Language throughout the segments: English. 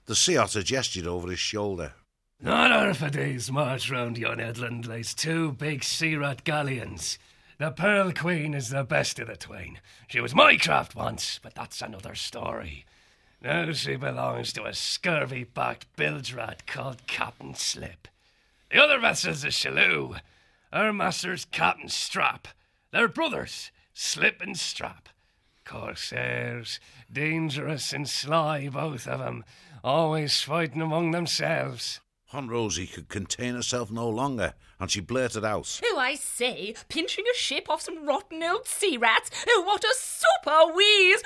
The sea otter gestured over his shoulder. Not half a day's march round yon headland lays two big sea rat galleons. The Pearl Queen is the best of the twain. She was my craft once, but that's another story. Now she belongs to a scurvy-backed bilge rat called Captain Slip. The other vessel's a Shalloo. Her master's Captain Strap. They're brothers, Slip and Strap. Corsairs, dangerous and sly, both of 'em, always fighting among themselves. Aunt Rosie could contain herself no longer, and she blurted out, Oh, I say, pinching a ship off some rotten old sea rats. Oh, what a super wheeze!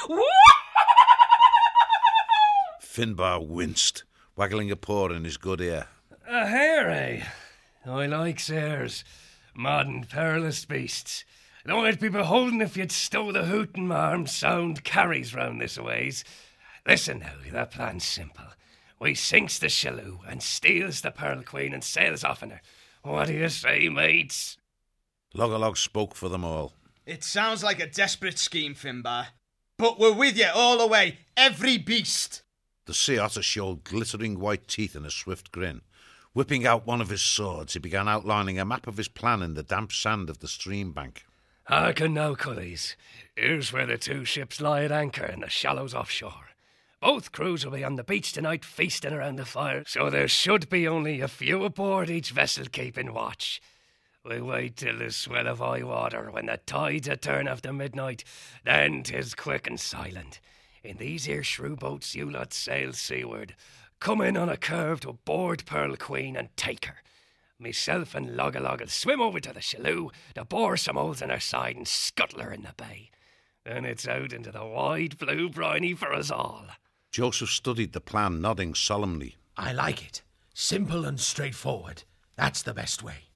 Finbar winced, waggling a paw in his good ear. A hare, eh? I like hares. Mad and perilous beasts. Though I'd be beholden if you'd stow the hootin' arm sound carries round this ways. Listen now, the plan's simple. We sinks the Shalloo and steals the Pearl Queen and sails off in her. What do you say, mates? Loggerlog spoke for them all. It sounds like a desperate scheme, Finbar. But we're with you all the way, every beast. The sea otter showed glittering white teeth in a swift grin. Whipping out one of his swords, he began outlining a map of his plan in the damp sand of the stream bank. Hearken now, cullies. Here's where the two ships lie at anchor in the shallows offshore. Both crews will be on the beach tonight feasting around the fire, so there should be only a few aboard each vessel keeping watch. We wait till the swell of high water when the tide's a turn after midnight, then 'tis quick and silent. In these here shrew boats you lot sail seaward. Come in on a curve to board Pearl Queen and take her. Myself and Loggerlog'll swim over to the Shalloo to bore some holes in her side and scuttle her in the bay. Then it's out into the wide blue briny for us all. Joseph studied the plan, nodding solemnly. I like it. Simple and straightforward. That's the best way.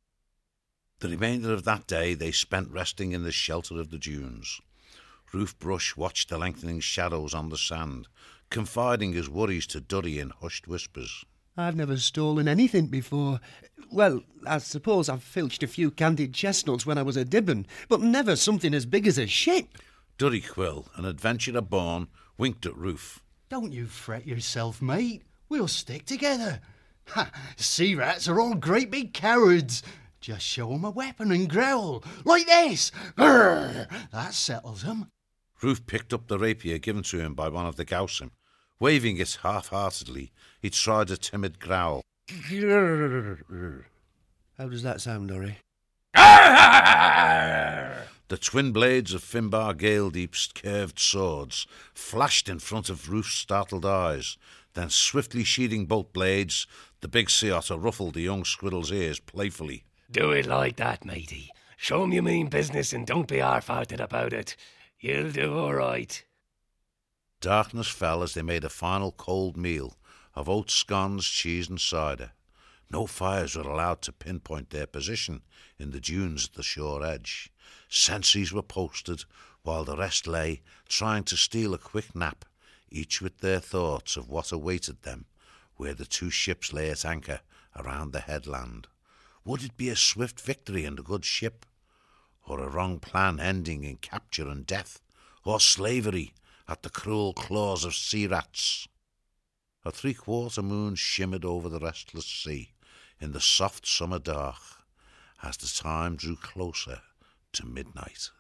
The remainder of that day they spent resting in the shelter of the dunes. Ruth Brush watched the lengthening shadows on the sand, confiding his worries to Durry in hushed whispers. I've never stolen anything before. Well, I suppose I've filched a few candied chestnuts when I was a Dibben, but never something as big as a ship. Durry Quill, an adventurer born, winked at Ruth. Don't you fret yourself, mate. We'll stick together. Ha, sea rats are all great big cowards. Just show 'em a weapon and growl, like this. Grrr, that settles 'em. Ruth picked up the rapier given to him by one of the Gausim. Waving it half-heartedly, he tried a timid growl. How does that sound, Durry? The twin blades of Finbar Galedeep's curved swords flashed in front of Ruth's startled eyes. Then, swiftly sheathing both blades, the big sea otter ruffled the young squirrel's ears playfully. Do it like that, matey. Show 'em you mean business and don't be half-hearted about it. You'll do all right. Darkness fell as they made a final cold meal of oats, scones, cheese and cider. No fires were allowed to pinpoint their position in the dunes at the shore edge. Sentries were posted while the rest lay, trying to steal a quick nap, each with their thoughts of what awaited them where the two ships lay at anchor around the headland. Would it be a swift victory and a good ship, or a wrong plan ending in capture and death, or slavery at the cruel claws of sea rats? A three-quarter moon shimmered over the restless sea in the soft summer dark as the time drew closer to midnight.